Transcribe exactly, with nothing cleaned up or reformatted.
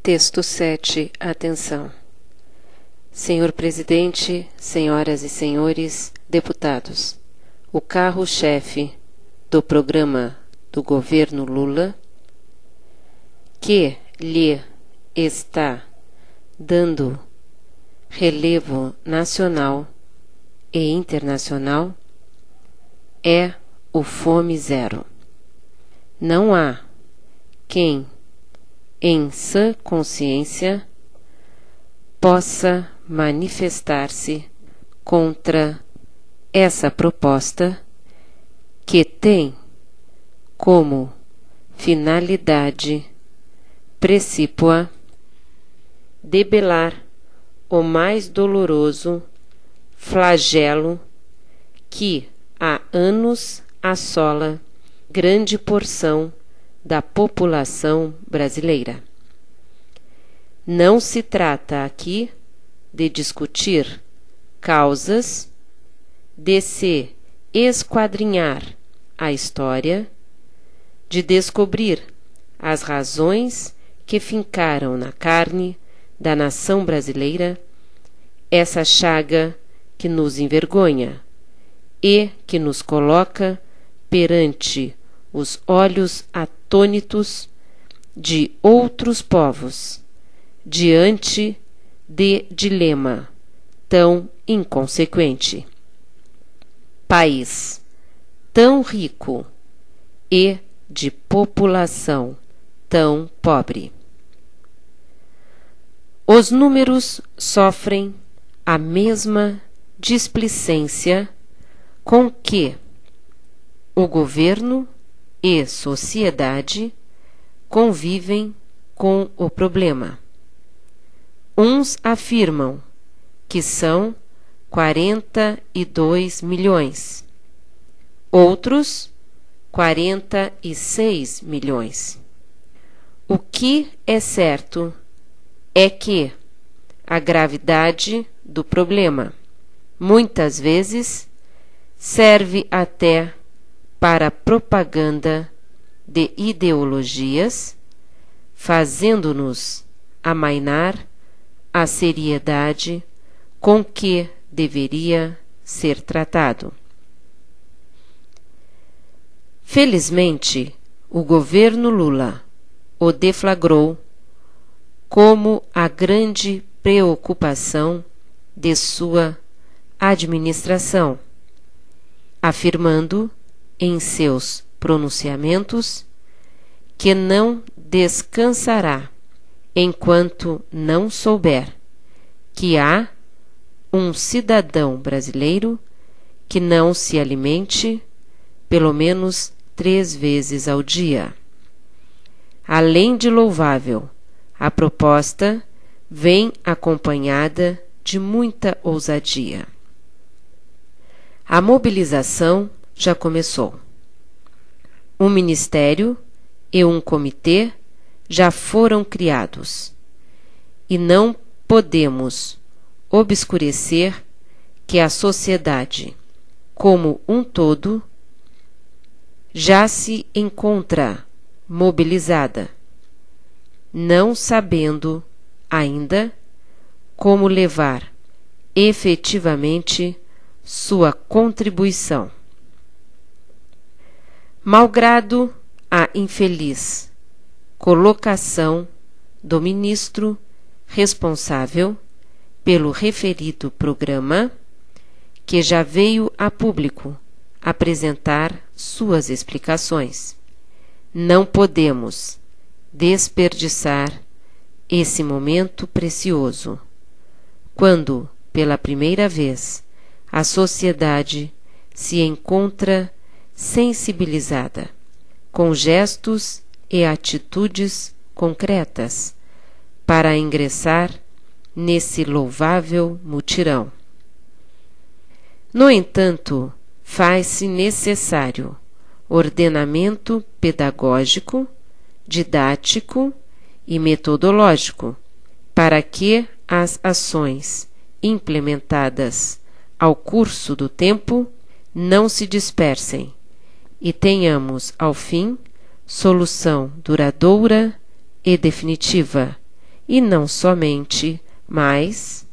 Texto sete. Atenção. Senhor Presidente, senhoras e senhores deputados, o carro-chefe do programa do governo Lula, que lhe está dando relevo nacional e internacional, é o Fome Zero. Não há quem, em sã consciência, possa manifestar-se contra essa proposta que tem como finalidade precípua debelar o mais doloroso flagelo que há anos assola grande porção da população brasileira. Não se trata aqui de discutir causas, de se esquadrinhar a história, de descobrir as razões que fincaram na carne da nação brasileira essa chaga que nos envergonha e que nos coloca perante os olhos atônitos de outros povos, diante de dilema tão inconsequente. País tão rico e de população tão pobre. Os números sofrem a mesma displicência com que o governo e sociedade convivem com o problema. Uns afirmam que são quarenta e dois milhões, outros quarenta e seis milhões. O que é certo é que a gravidade do problema muitas vezes serve até para propaganda de ideologias, fazendo-nos amainar a seriedade com que deveria ser tratado. Felizmente, o governo Lula o deflagrou como a grande preocupação de sua administração, afirmando em seus pronunciamentos que não descansará enquanto não souber que há um cidadão brasileiro que não se alimente pelo menos três vezes ao dia. Além de louvável, a proposta vem acompanhada de muita ousadia. A mobilização já começou. Um ministério e um comitê já foram criados, e não podemos obscurecer que a sociedade, como um todo, já se encontra mobilizada, não sabendo ainda como levar efetivamente sua contribuição. Malgrado a infeliz colocação do ministro responsável pelo referido programa, que já veio a público apresentar suas explicações, não podemos desperdiçar esse momento precioso, quando, pela primeira vez, a sociedade se encontra sensibilizada, com gestos e atitudes concretas, para ingressar nesse louvável mutirão. No entanto, faz-se necessário ordenamento pedagógico, didático e metodológico para que as ações implementadas ao curso do tempo não se dispersem e tenhamos, ao fim, solução duradoura e definitiva e não somente, mas